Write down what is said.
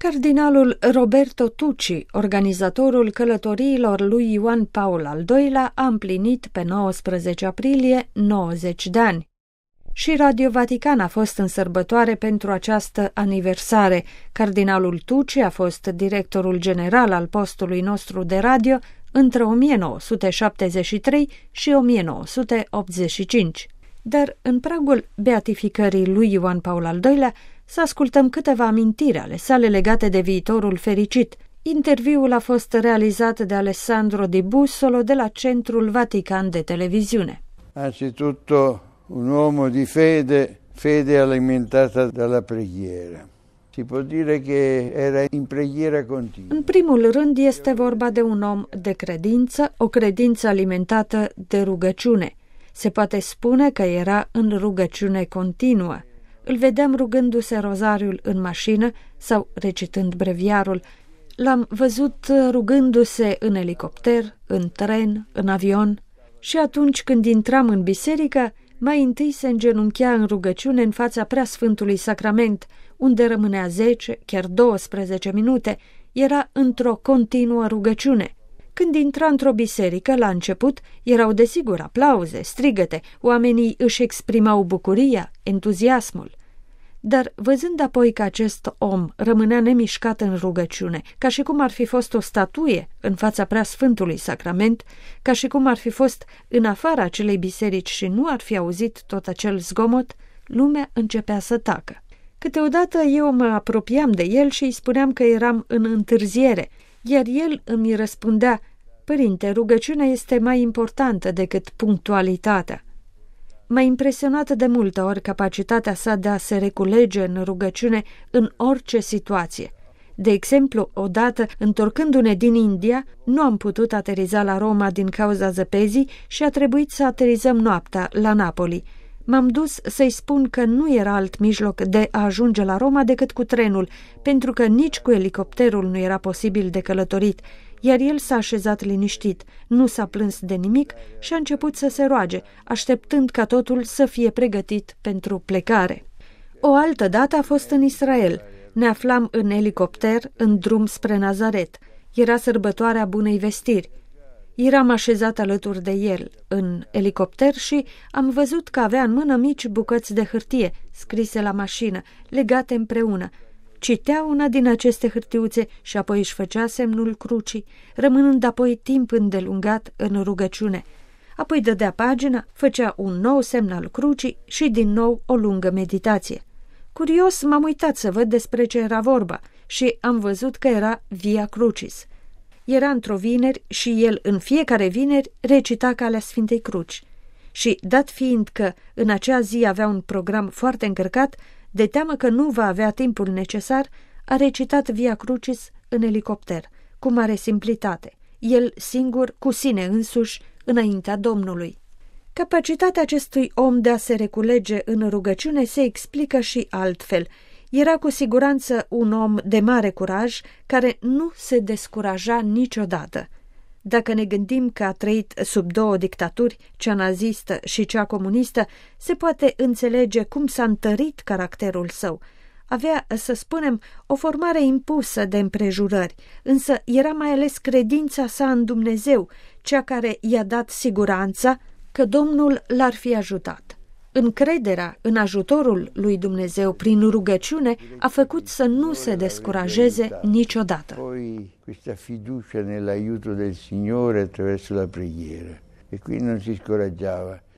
Cardinalul Roberto Tucci, organizatorul călătoriilor lui Ioan Paul al II-lea, a împlinit pe 19 aprilie 90 de ani. Și Radio Vatican a fost în sărbătoare pentru această aniversare. Cardinalul Tucci a fost directorul general al postului nostru de radio între 1973 și 1985. Dar în pragul beatificării lui Ioan Paul al II-lea să ascultăm câteva amintiri ale sale legate de viitorul fericit. Interviul a fost realizat de Alessandro Di Bussolo de la Centrul Vatican de Televiziune. Anzitutto un uomo di fede alimentata dalla preghiera. Si può dire che era in preghiera continua. În primul rând este vorba de un om de credință, o credință alimentată de rugăciune. Se poate spune că era în rugăciune continuă. Îl vedeam rugându-se rozariul în mașină sau recitând breviarul. L-am văzut rugându-se în elicopter, în tren, în avion. Și atunci când intram în biserică, mai întâi se îngenunchea în rugăciune în fața Preasfântului Sacrament, unde rămânea 10, chiar 12 minute, era într-o continuă rugăciune. Când intra într-o biserică, la început, erau desigur aplauze, strigăte, oamenii își exprimau bucuria, entuziasmul. Dar văzând apoi că acest om rămânea nemișcat în rugăciune, ca și cum ar fi fost o statuie în fața Preasfântului Sacrament, ca și cum ar fi fost în afara acelei biserici și nu ar fi auzit tot acel zgomot, lumea începea să tacă. Câteodată eu mă apropiam de el și îi spuneam că eram în întârziere, iar el îmi răspundea: „Părinte, rugăciunea este mai importantă decât punctualitatea.” M-a impresionat de multe ori capacitatea sa de a se reculege în rugăciune în orice situație. De exemplu, odată, întorcându-ne din India, nu am putut ateriza la Roma din cauza zăpezii și a trebuit să aterizăm noaptea la Napoli. M-am dus să-i spun că nu era alt mijloc de a ajunge la Roma decât cu trenul, pentru că nici cu elicopterul nu era posibil de călătorit, iar el s-a așezat liniștit, nu s-a plâns de nimic și a început să se roage, așteptând ca totul să fie pregătit pentru plecare. O altă dată a fost în Israel. Ne aflam în elicopter în drum spre Nazaret. Era sărbătoarea Bunei Vestiri. Eram așezat alături de el în elicopter și am văzut că avea în mână mici bucăți de hârtie scrise la mașină, legate împreună. Citea una din aceste hârtiuțe și apoi își făcea semnul crucii, rămânând apoi timp îndelungat în rugăciune. Apoi dădea pagina, făcea un nou semn al crucii și din nou o lungă meditație. Curios, m-am uitat să văd despre ce era vorba și am văzut că era Via Crucis. Era într-o vineri și el în fiecare vineri recita Calea Sfintei Cruci. Și, dat fiind că în acea zi avea un program foarte încărcat, de teamă că nu va avea timpul necesar, a recitat Via Crucis în elicopter, cu mare simplitate, el singur, cu sine însuși, înaintea Domnului. Capacitatea acestui om de a se reculege în rugăciune se explică și altfel. Era cu siguranță un om de mare curaj, care nu se descuraja niciodată. Dacă ne gândim că a trăit sub două dictaturi, cea nazistă și cea comunistă, se poate înțelege cum s-a întărit caracterul său. Avea, să spunem, o formare impusă de împrejurări, însă era mai ales credința sa în Dumnezeu, cea care i-a dat siguranța că Domnul l-ar fi ajutat. Încrederea în ajutorul lui Dumnezeu prin rugăciune a făcut să nu se descurajeze niciodată. Poi questa fiducia nell'aiuto del Signore attraverso la preghiera, e qui non si scoraggiava.